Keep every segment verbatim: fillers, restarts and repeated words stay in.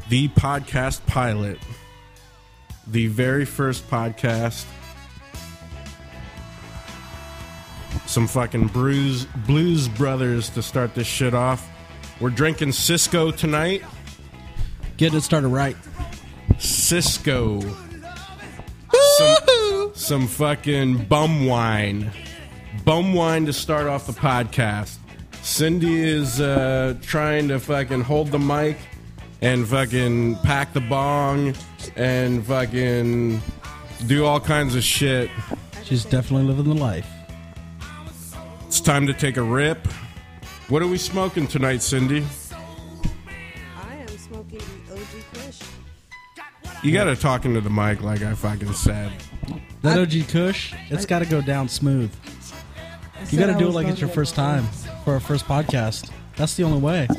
the podcast pilot, the very first podcast. Some fucking Blues, Blues Brothers to start this shit off. We're drinking Cisco tonight. Get it started right. Cisco. Some, some fucking bum wine. Bum wine to start off the podcast. Cindy is uh, trying to fucking hold the mic and fucking pack the bong and fucking do all kinds of shit. She's definitely living the life. It's time to take a rip. What are we smoking tonight, Cindy? I am smoking the O G Kush. You gotta talk into the mic like I fucking said. That O G Kush, it's got to go down smooth. You got to do it like it's your first time for our first podcast. That's the only way.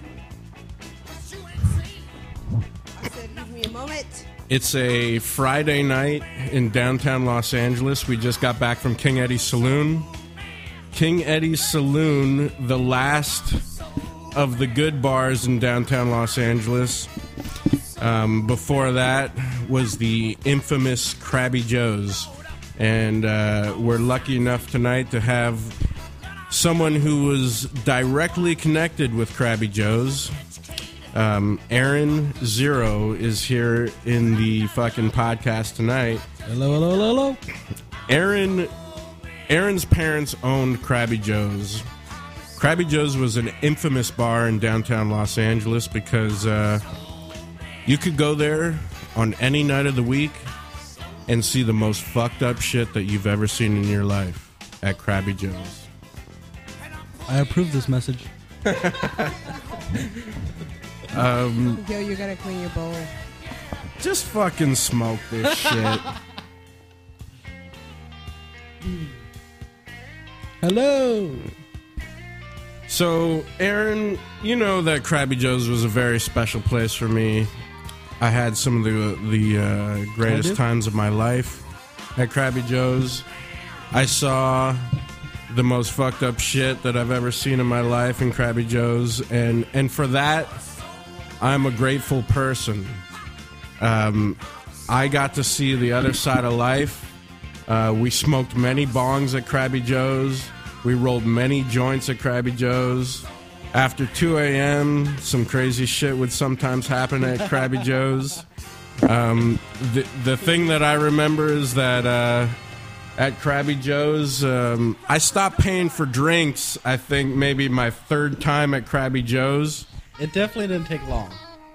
I said, give me a moment. It's a Friday night in downtown Los Angeles. We just got back from King Eddie's Saloon. King Eddie's Saloon, the last of the good bars in downtown Los Angeles. Um, before that was the infamous Krabby Joe's. And uh, we're lucky enough tonight to have someone who was directly connected with Krabby Joe's. Um, Aaron Zero is here in the fucking podcast tonight. Hello, hello, hello, hello. Aaron... Aaron's parents owned Krabby Joe's. Krabby Joe's was an infamous bar in downtown Los Angeles because uh, you could go there on any night of the week and see the most fucked up shit that you've ever seen in your life at Krabby Joe's. I approve this message. um, Yo, you gotta clean your bowl. just fucking smoke this shit. Hello. So, Aaron, you know that Krabby Joe's was a very special place for me. I had some of the the uh, greatest times of my life at Krabby Joe's. I saw the most fucked up shit that I've ever seen in my life in Krabby Joe's, and and for that, I'm a grateful person. Um, I got to see the other side of life. Uh, we smoked many bongs at Krabby Joe's. We rolled many joints at Krabby Joe's. After two a.m., some crazy shit would sometimes happen at Krabby Joe's. Um, the, the thing that I remember is that uh, at Krabby Joe's, um, I stopped paying for drinks, I think maybe my third time at Krabby Joe's. It definitely didn't take long.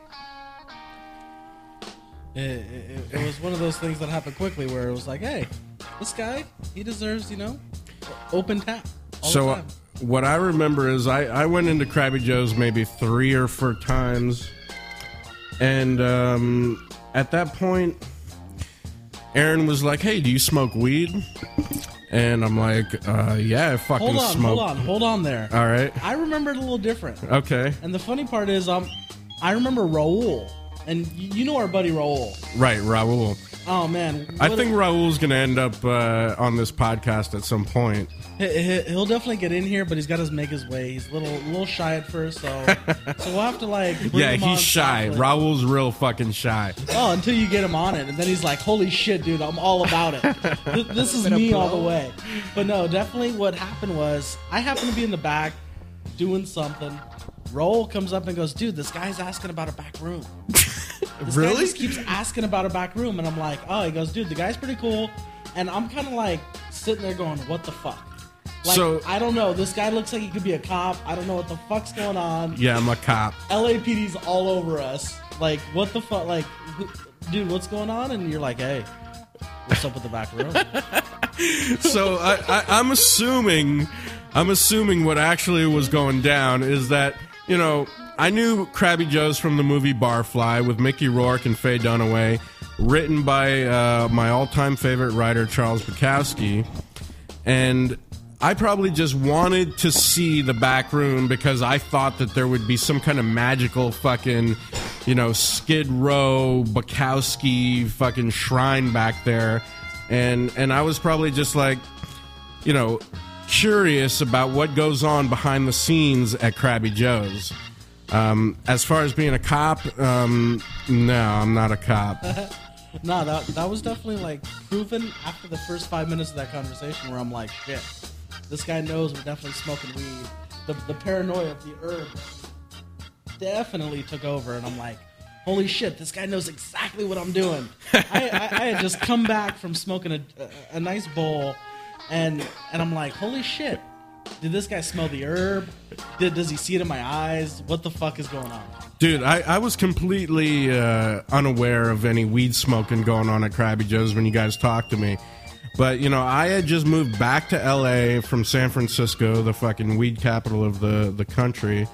It, it, it was one of those things that happened quickly where it was like, hey, this guy, he deserves, you know, open tap all So the uh, time. what I remember is I, I went into Krabby Joe's maybe three or four times. And um, at that point, Aaron was like, hey, do you smoke weed? And I'm like, uh, yeah, I fucking Hold on, smoke. hold on, hold on there. All right. I remember it a little different. Okay. And the funny part is, um, I remember Raul. And y- you know our buddy Raul. Right, Raul. Oh, man. I what think a- Raul's going to end up uh, on this podcast at some point. he- he- He'll definitely get in here, but he's got to make his way. He's a little, little shy at first, so so we'll have to like. Bring Yeah, him on he's shy. softly. Raul's real fucking shy. Oh, until you get him on it, and then he's like, "Holy shit, dude, I'm all about it. Th- This is me all the way." But no, definitely, what happened was I happened to be in the back doing something. Raul comes up and goes, "Dude, this guy's asking about a back room." This guy Really? just keeps asking about a back room, and I'm like, "Oh," he goes, "Dude, the guy's pretty cool," and I'm kind of like sitting there going, "What the fuck?" Like, So- I don't know. This guy looks like he could be a cop. I don't know what the fuck's going on. Yeah, I'm a cop. L A P D's all over us. Like, what the fuck? Like, who- dude, what's going on? And you're like, hey, what's up with the back room? So I, I, I'm assuming, I'm assuming what actually was going down is that, you know, I knew Krabby Joe's from the movie Barfly with Mickey Rourke and Faye Dunaway, written by uh, my all-time favorite writer Charles Bukowski, and I probably just wanted to see the back room because I thought that there would be some kind of magical fucking, you know, Skid Row, Bukowski fucking shrine back there. And and I was probably just like, you know, curious about what goes on behind the scenes at Krabby Joe's. Um, as far as being a cop, um, no, I'm not a cop. No, that that was definitely like proven after the first five minutes of that conversation, where I'm like, shit, this guy knows we're definitely smoking weed. The the paranoia of the herb definitely took over, and I'm like, holy shit, this guy knows exactly what I'm doing. I, I, I had just come back from smoking a, a, a nice bowl, and and I'm like, holy shit, did this guy smell the herb? Did, does he see it in my eyes? What the fuck is going on? Dude, I, I was completely uh, unaware of any weed smoking going on at Krabby Joe's when you guys talked to me. But, you know, I had just moved back to L A from San Francisco, the fucking weed capital of the, the country.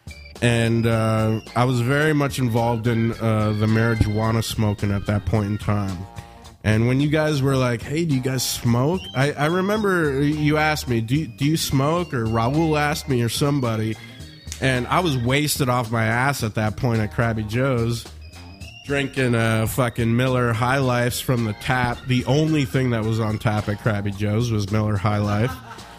And uh, I was very much involved in uh, the marijuana smoking at that point in time. And when you guys were like, hey, do you guys smoke? I, I remember you asked me, do you, do you smoke? Or Raul asked me or somebody. And I was wasted off my ass at that point at Krabby Joe's, drinking uh, fucking Miller High Lifes from the tap. The only thing that was on tap at Krabby Joe's was Miller High Life.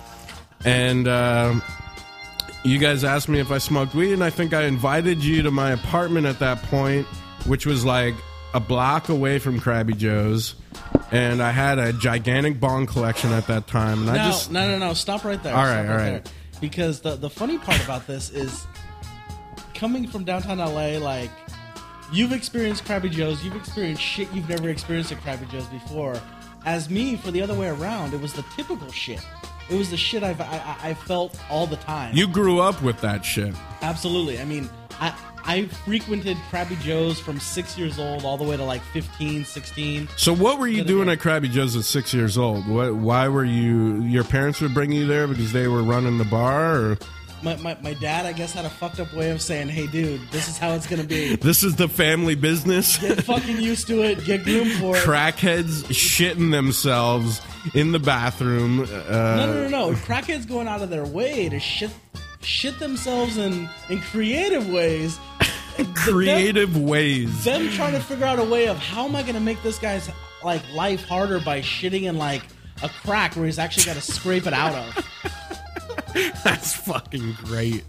And uh, you guys asked me if I smoked weed, and I think I invited you to my apartment at that point, which was like a block away from Krabby Joe's. And I had a gigantic bong collection at that time. And no, I just no, no, no. Stop right there. All Stop right, all right. There. Because the, the funny part about this is, coming from downtown L A, like, you've experienced Krabby Joe's, you've experienced shit you've never experienced at Krabby Joe's before. As me, for the other way around, it was the typical shit. It was the shit I've, I, I felt all the time. You grew up with that shit. Absolutely. I mean, I, I frequented Krabby Joe's from six years old all the way to like fifteen, sixteen. So what were you doing at Krabby Joe's at six years old? What, why were you... Your parents would bring you there because they were running the bar? Or? My, my, my dad, I guess, had a fucked up way of saying, hey, dude, this is how it's going to be. This is the family business? Get fucking used to it. Get groomed for it. Crackheads shitting themselves in the bathroom. Uh, no, no, no, no. Crackheads going out of their way to shit shit themselves in, in creative ways. Creative them, ways. Them trying to figure out a way of, how am I going to make this guy's like life harder by shitting in like a crack where he's actually got to scrape it out of. That's fucking great.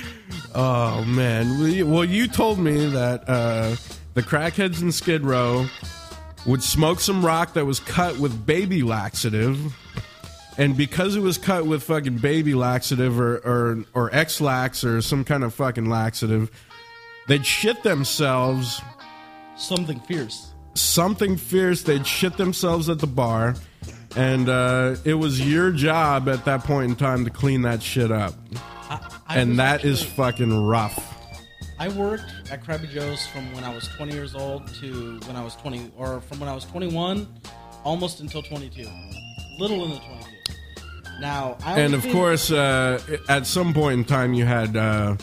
Oh, man. Well, you told me that uh, the crackheads in Skid Row would smoke some rock that was cut with baby laxative. And because it was cut with fucking baby laxative or, or, or X-Lax or some kind of fucking laxative, they'd shit themselves. Something fierce. Something fierce. They'd shit themselves at the bar. And uh, it was your job at that point in time to clean that shit up. I, I and that actually, is fucking rough. I worked at Krabby Joe's from when I was twenty years old to when I was twenty, or from when I was twenty-one, almost until twenty-two. Little in the twenty-two. Now, I and of think, course, uh, at some point in time, you had uh,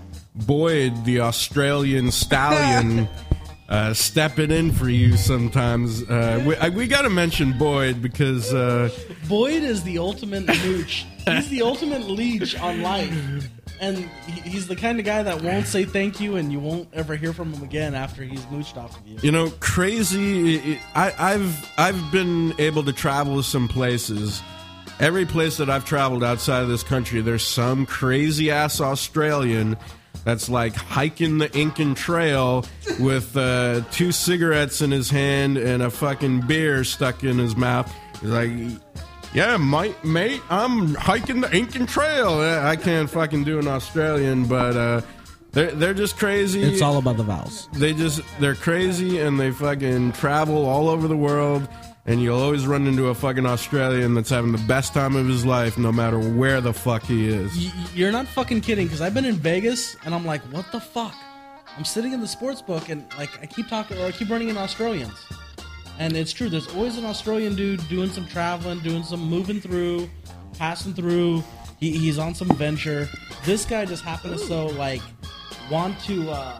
Boyd, the Australian stallion, uh, stepping in for you sometimes. Uh, we I, we got to mention Boyd because uh, Boyd is the ultimate mooch. He's the ultimate leech on life. And he, he's the kind of guy that won't say thank you, and you won't ever hear from him again after he's mooched off of you. You know, crazy. It, I, I've I've been able to travel to some places. Every place that I've traveled outside of this country, there's some crazy ass Australian that's like hiking the Incan Trail with uh, two cigarettes in his hand and a fucking beer stuck in his mouth. He's like, yeah, mate, mate, I'm hiking the Incan Trail. I can't fucking do an Australian, but uh, they're they're just crazy. It's all about the vowels. They just they're crazy and they fucking travel all over the world. And you'll always run into a fucking Australian that's having the best time of his life, no matter where the fuck he is. You're not fucking kidding, because I've been in Vegas and I'm like, what the fuck? I'm sitting in the sports book and like I keep talking or I keep running into Australians. And it's true, there's always an Australian dude doing some traveling, doing some moving through, passing through. He, he's on some venture. This guy just happened to so like want to. Uh,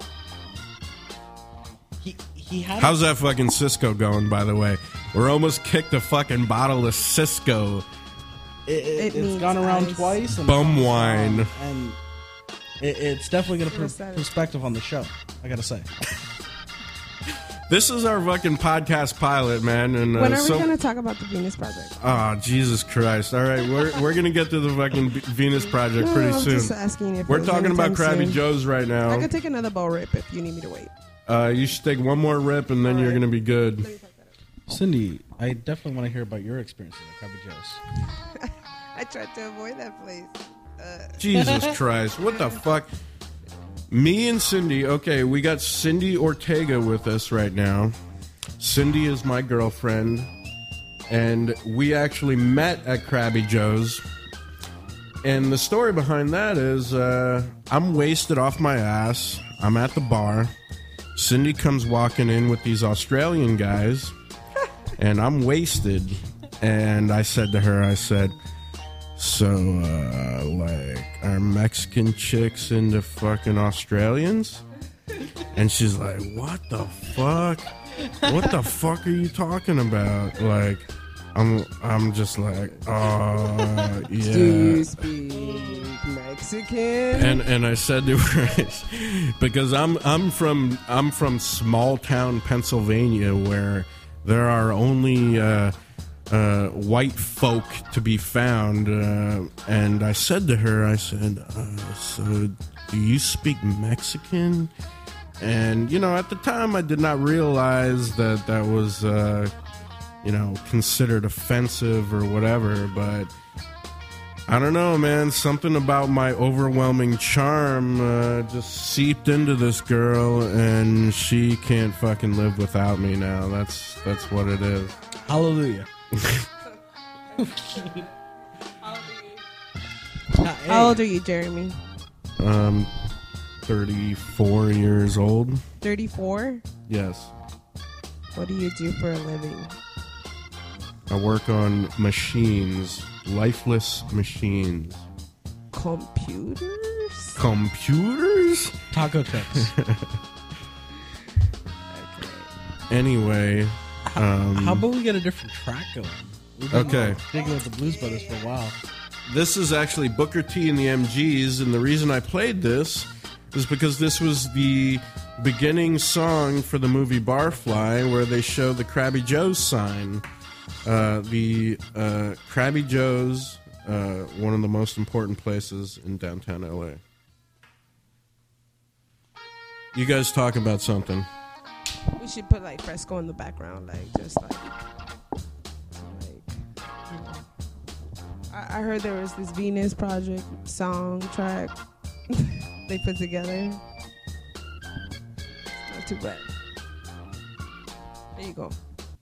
he he had. How's that fucking Cisco going? By the way, we're almost kicked a fucking bottle of Cisco. It, it, It it's gone around ice. twice. And Bum wine. And it, it's definitely going to put Yes, perspective on the show, I gotta say. This is our fucking podcast pilot, man. And uh, When are so, we going to talk about the Venus Project? Oh, Jesus Christ. All right, we're, we're going to get to the fucking B- Venus Project No, pretty I'm soon. just asking if We're it was talking about anytime Krabby soon. Joe's right now. I could take another bowl rip if you need me to wait. Uh, you should take one more rip, and then All you're right. going to be good. Cindy, I definitely want to hear about your experiences at Krabby Joe's. I tried to avoid that place. Uh, Jesus Christ. What the fuck? Me and Cindy, okay, we got Cindy Ortega with us right now. Cindy is my girlfriend, and we actually met at Krabby Joe's. And the story behind that is uh, I'm wasted off my ass. I'm at the bar. Cindy comes walking in with these Australian guys, and I'm wasted. And I said to her, I said, so, uh, like, are Mexican chicks into fucking Australians? And she's like, what the fuck? What the fuck are you talking about? Like, I'm I'm just like, oh, Do yeah. you speak Mexican? And and I said to her, because I'm I'm from I'm from small town Pennsylvania where there are only uh, uh, white folk to be found. Uh, and I said to her, I said, uh, so do you speak Mexican? And, you know, at the time I did not realize that that was, uh, you know, considered offensive or whatever, but I don't know, man. Something about my overwhelming charm uh, just seeped into this girl, and she can't fucking live without me now. That's that's what it is. Hallelujah. How old are you, Jeremy? Um, thirty-four years old. thirty-four? Yes. What do you do for a living? I work on machines, lifeless machines. Computers? Computers? Taco trucks. Anyway, um, How about we get a different track going? We've been Okay. digging with the Blues Brothers for a while. this is actually Booker T and the M Gs, and the reason I played this is because this was the beginning song for the movie Barfly, where they show the Krabby Joe's sign. Uh, the uh, Krabby Joe's, uh, one of the most important places in downtown L A. You guys talk about something. We should put like fresco in the background, like just like, like you know. I, I heard there was this Venus Project song track they put together. It's not too bad. There you go.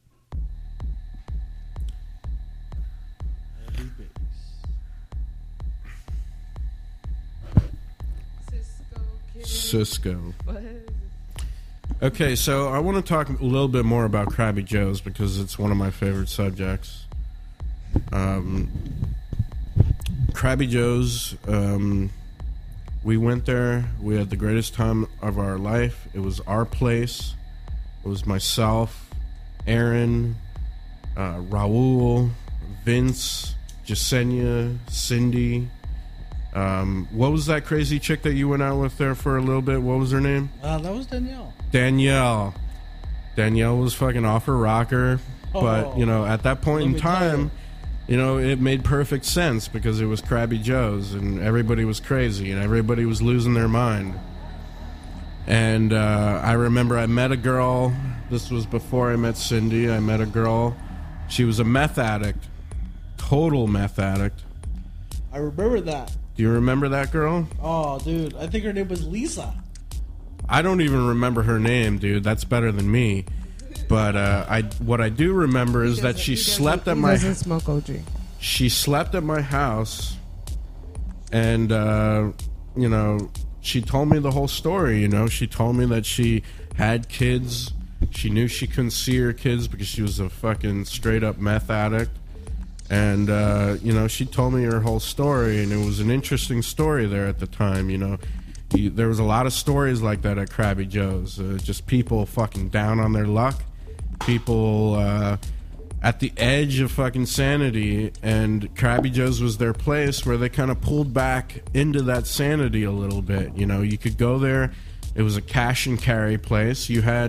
Cisco. Okay, so I want to talk a little bit more about Krabby Joe's because it's one of my favorite subjects. Um, Krabby Joe's, um, we went there. We had the greatest time of our life. It was our place. It was myself, Aaron, uh, Raul, Vince, Jasenia, Cindy. Um, what was that crazy chick that you went out with there for a little bit? What was her name? Uh, that was Danielle. Danielle. Danielle was fucking off her rocker. But, Oh. you know, at that point Let in me tell time, you. you know, it made perfect sense because it was Krabby Joe's and everybody was crazy and everybody was losing their mind. And uh, I remember I met a girl. This was before I met Cindy. I met a girl. She was a meth addict. Total meth addict. I remember that. Do you remember that girl? Oh, dude. I think her name was Lisa. I don't even remember her name, dude. That's better than me. But uh, I, what I do remember is that she slept at he my. doesn't smoke O G. She slept at my house, and uh, you know, she told me the whole story. You know, she told me that she had kids. She knew she couldn't see her kids because she was a fucking straight up meth addict. And, uh, you know, she told me her whole story, and it was an interesting story there at the time, you know. You, there was a lot of stories like that at Krabby Joe's. Uh, just people fucking down on their luck. People uh, at the edge of fucking sanity. And Krabby Joe's was their place where they kind of pulled back into that sanity a little bit. You know, you could go there. It was a cash and carry place. You had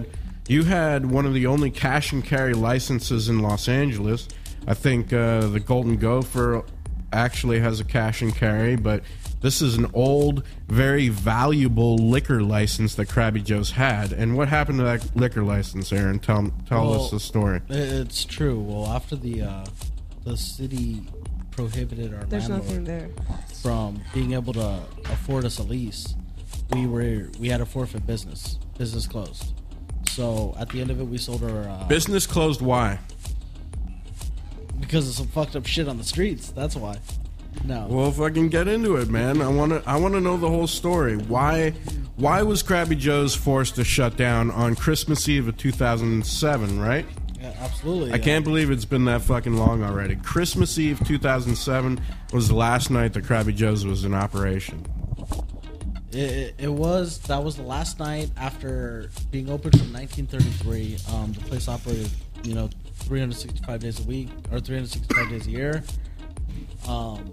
you had one of the only cash and carry licenses in Los Angeles. I think uh, the Golden Gopher actually has a cash and carry, but this is an old, very valuable liquor license that Krabby Joe's had. And what happened to that liquor license, Aaron? Tell tell well, us the story. It's true. Well, after the uh, the city prohibited our There's landlord nothing there. from being able to afford us a lease, we were we had a forfeit business. Business closed. So at the end of it, we sold our uh, Business closed. Why? because of some fucked up shit on the streets. That's why. No. Well, fucking get into it, man. I want to. I want to know the whole story. Why? Why was Krabby Joe's forced to shut down on Christmas Eve of two thousand seven? Right? Yeah, absolutely. I yeah. can't believe it's been that fucking long already. Christmas Eve two thousand seven was the last night that Krabby Joe's was in operation. It, it, it was that was the last night after being open from nineteen thirty-three. Um, the place operated, you know, three hundred sixty-five days a week or three hundred sixty-five days a year. Um,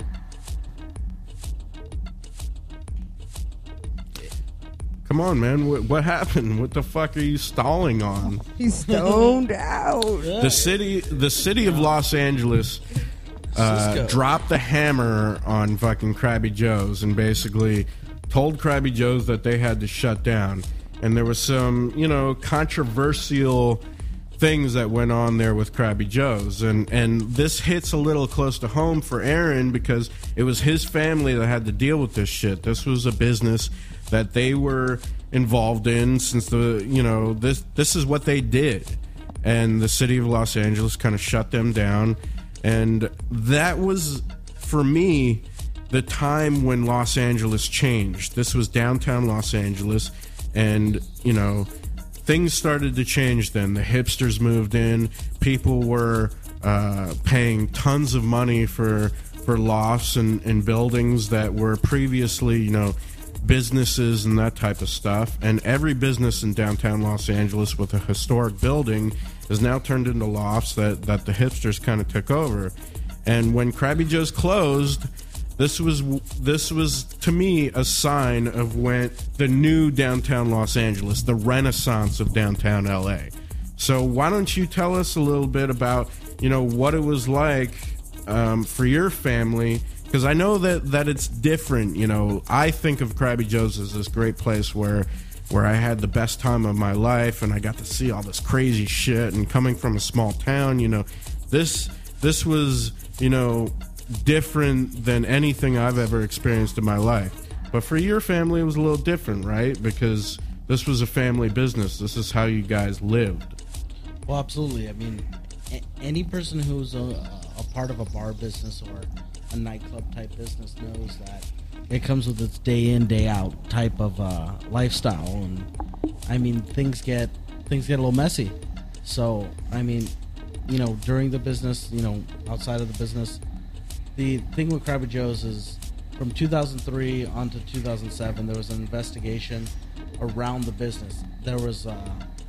Come on, man. What, what happened? What the fuck are you stalling on? He's stoned out. yeah. The city, the city of Los Angeles, uh, Cisco. dropped the hammer on fucking Krabby Joe's and basically told Krabby Joe's that they had to shut down. And there was some, you know, controversial things that went on there with Krabby Joe's, and and this hits a little close to home for Aaron because it was his family that had to deal with this shit. This was a business that they were involved in since the, you know, this this is what they did, and the city of Los Angeles kind of shut them down, and that was for me the time when Los Angeles changed. This was downtown Los Angeles, and you know, things started to change then. The hipsters moved in. People were uh, paying tons of money for for lofts and, and buildings that were previously, you know, businesses and that type of stuff. And every business in downtown Los Angeles with a historic building is now turned into lofts that, that the hipsters kind of took over. And when Krabby Joe's closed, This was this was to me a sign of when the new downtown Los Angeles, the renaissance of downtown L A. So why don't you tell us a little bit about, you know, what it was like um, for your family? Because I know that, that it's different. You know, I think of Krabby Joe's as this great place where where I had the best time of my life and I got to see all this crazy shit. And coming from a small town, you know, this this was, you know, different than anything I've ever experienced in my life. But for your family, it was a little different, right? Because this was a family business. This is how you guys lived. Well, absolutely. I mean, a- any person who's a, a part of a bar business or a nightclub type business knows that it comes with its day in, day out type of uh, lifestyle, and I mean, things get things get a little messy. So, I mean, you know, during the business, you know, outside of the business, the thing with Krabby Joe's is from two thousand three on to two thousand seven, there was an investigation around the business. There was uh,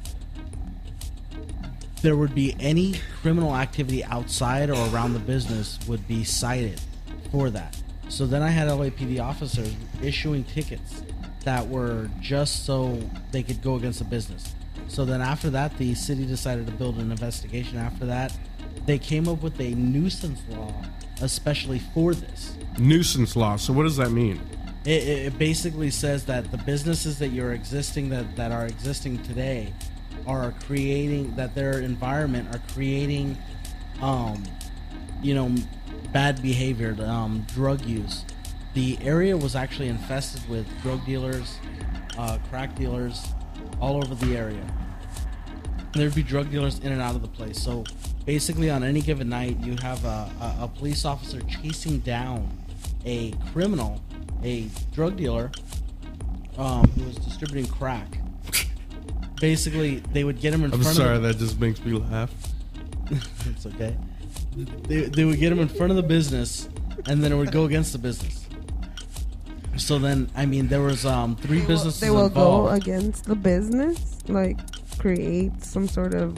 there would be any criminal activity outside or around the business would be cited for that. So then I had L A P D officers issuing tickets that were just so they could go against the business. So then after that, the city decided to build an investigation. After that, they came up with a nuisance law especially for this. Nuisance law. So what does that mean? It, it basically says that the businesses that you're existing, that, that are existing today, are creating, that their environment are creating, um, you know, bad behavior, um, drug use. The area was actually infested with drug dealers, uh, crack dealers, all over the area. There'd be drug dealers in and out of the place. So basically, on any given night, you have a, a, a police officer chasing down a criminal, a drug dealer, um, who was distributing crack. Basically, they would get him in I'm front sorry, of the... that just makes me laugh. It's okay. They, they would get him in front of the business, and then it would go against the business. So then, I mean, there was um, three businesses They will involved. go against the business, like create some sort of,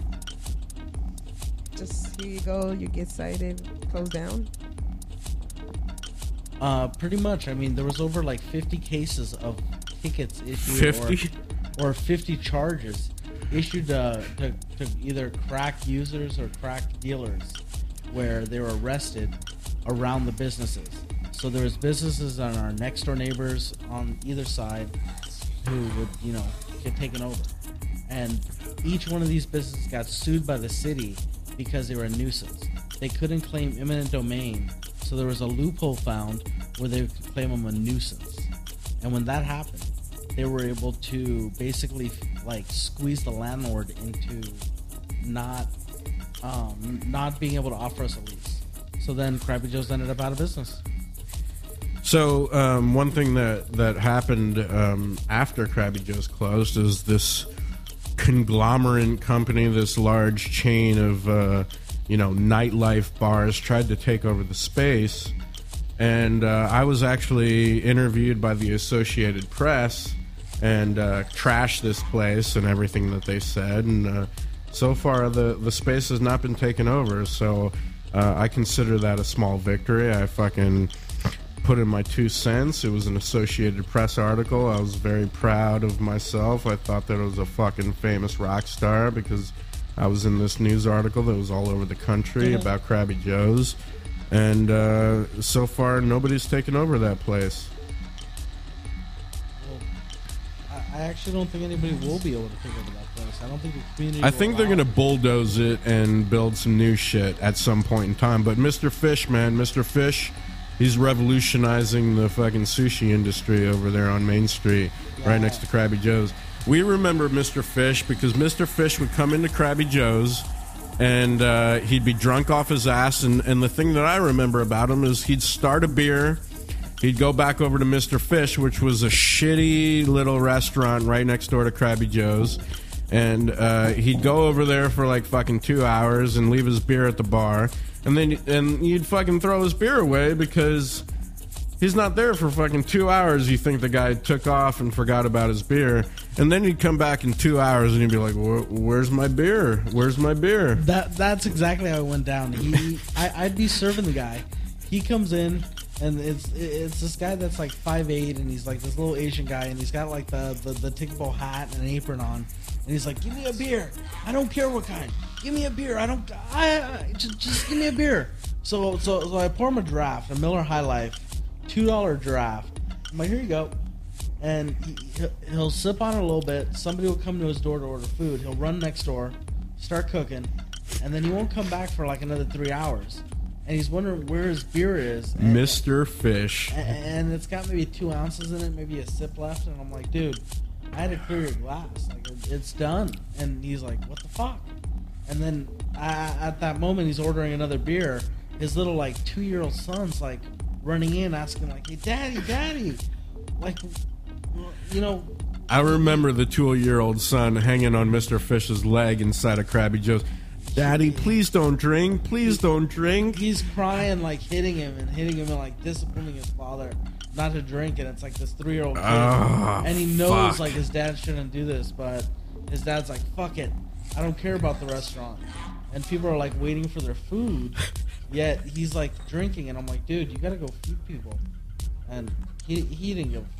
just here you go, you get cited, close down. Uh, pretty much. I mean, there was over like fifty cases of tickets issued, fifty? Or, or fifty charges issued to, to, to either crack users or crack dealers, where they were arrested around the businesses. So there was businesses on our next door neighbors on either side who would, you know, get taken over. And each one of these businesses got sued by the city because they were a nuisance. They couldn't claim eminent domain, so there was a loophole found where they could claim them a nuisance. And when that happened, they were able to basically like squeeze the landlord into not um, not being able to offer us a lease. So then Krabby Joe's ended up out of business. So um, one thing that that happened um, after Krabby Joe's closed is this conglomerate company, this large chain of uh, you know nightlife bars, tried to take over the space. And uh, I was actually interviewed by the Associated Press and uh, trashed this place and everything that they said. And uh, so far, the, the space has not been taken over. So uh, I consider that a small victory. I fucking put in my two cents. It was an Associated Press article. I was very proud of myself. I thought that I was a fucking famous rock star because I was in this news article that was all over the country yeah. about Krabby Joe's. And uh, so far, nobody's taken over that place. Well, I actually don't think anybody will be able to take over that place. I don't think the community. I think they're going to bulldoze it and build some new shit at some point in time. But Mister Fish, man, Mister Fish, he's revolutionizing the fucking sushi industry over there on Main Street, yeah. right next to Krabby Joe's. We remember Mister Fish because Mister Fish would come into Krabby Joe's. And uh, he'd be drunk off his ass. And, and the thing that I remember about him is he'd start a beer. He'd go back over to Mister Fish, which was a shitty little restaurant right next door to Krabby Joe's. And uh, he'd go over there for like fucking two hours and leave his beer at the bar. And then and you'd fucking throw his beer away because he's not there for fucking two hours. You think the guy took off and forgot about his beer. And then he'd come back in two hours and he'd be like, where's my beer? Where's my beer? That That's exactly how it went down. He, I, I'd be serving the guy. He comes in, and it's it's this guy that's like five eight, and he's like this little Asian guy, and he's got like the, the, the tickable hat and an apron on. And he's like, give me a beer. I don't care what kind. Give me a beer. I don't... I, I just, just give me a beer. So, so, so I pour him a draft, a Miller High Life, two dollar draft. I'm like, here you go. And he, he'll sip on it a little bit. Somebody will come to his door to order food. He'll run next door, start cooking, and then he won't come back for like another three hours. And he's wondering where his beer is. And, Mister Fish. And, and it's got maybe two ounces in it, maybe a sip left. And I'm like, dude, I had to clear your glass. Like, it's done. And he's like, what the fuck? And then I, at that moment, he's ordering another beer. His little like two-year-old son's like running in, asking like, hey, daddy, daddy. Like... You know, I remember the two-year-old son hanging on Mister Fish's leg inside of Krabby Joe's. Daddy, please don't drink. Please don't drink. He's crying, like hitting him and hitting him and like disciplining his father not to drink. And it's like this three-year-old kid, oh, and he knows fuck. like his dad shouldn't do this, but his dad's like, "Fuck it, I don't care about the restaurant." And people are like waiting for their food, yet he's like drinking, and I'm like, "Dude, you gotta go feed people." And he he didn't give a fuck.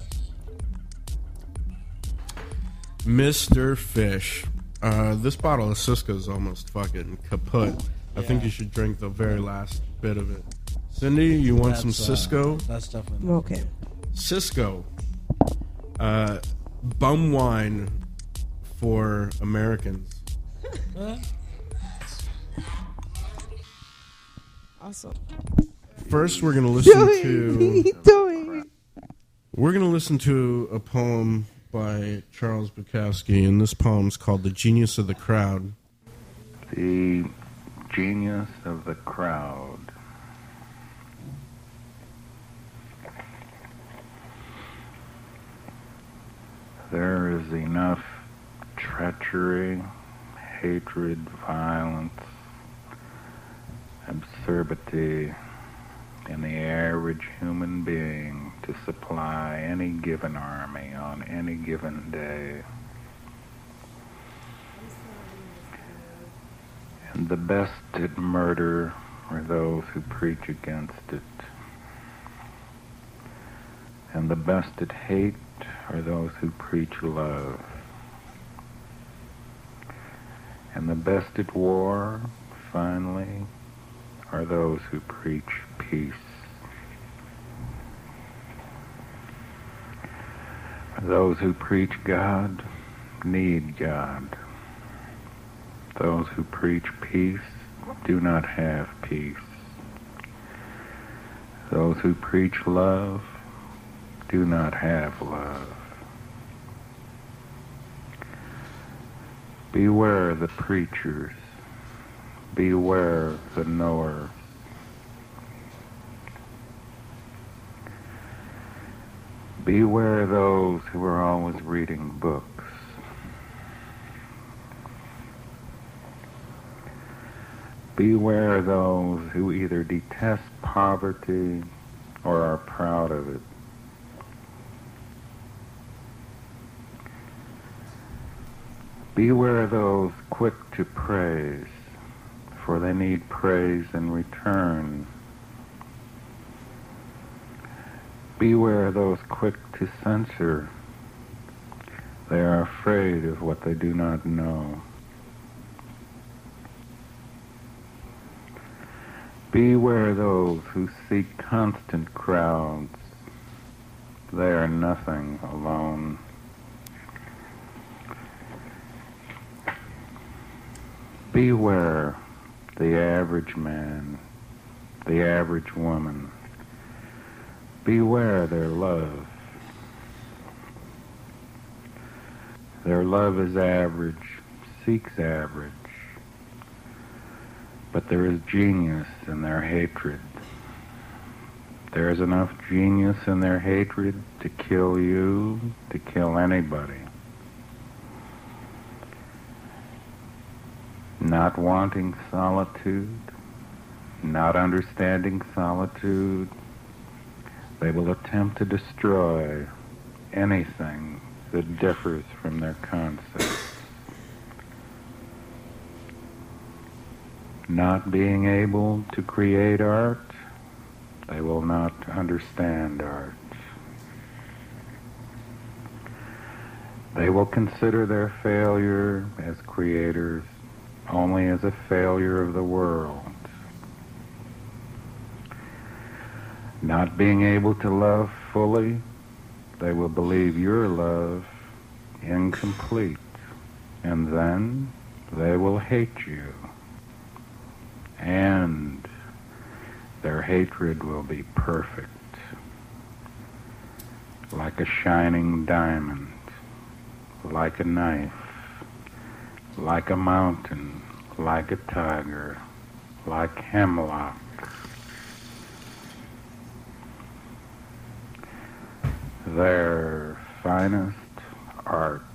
Mister Fish. Uh, this bottle of Cisco's almost fucking kaput. I Yeah. think you should drink the very last bit of it. Cindy, you want some That's, uh, Cisco? That's definitely Okay. Cisco. Uh, bum wine for Americans. Huh? Awesome. First, we're gonna listen to Doing, doing. we're gonna listen to a poem by Charles Bukowski, and this poem's called "The Genius of the Crowd." The genius of the crowd. There is enough treachery, hatred, violence, absurdity in the average human being to supply any given army on any given day. And the best at murder are those who preach against it. And the best at hate are those who preach love. And the best at war, finally, are those who preach peace. Those who preach God need God. Those who preach peace do not have peace. Those who preach love do not have love. Beware the preachers. Beware the knowers. Beware those who are always reading books. Beware those who either detest poverty or are proud of it. Beware those quick to praise, for they need praise in return. Beware those quick to censor. They are afraid of what they do not know. Beware those who seek constant crowds. They are nothing alone. Beware the average man, the average woman. Beware their love. Their love is average, seeks average. But there is genius in their hatred. There is enough genius in their hatred to kill you, to kill anybody. Not wanting solitude, not understanding solitude, they will attempt to destroy anything that differs from their concept. Not being able to create art, they will not understand art. They will consider their failure as creators only as a failure of the world. Not being able to love fully, they will believe your love incomplete, and then they will hate you. And their hatred will be perfect, like a shining diamond, like a knife, like a mountain, like a tiger, like hemlock. Their finest art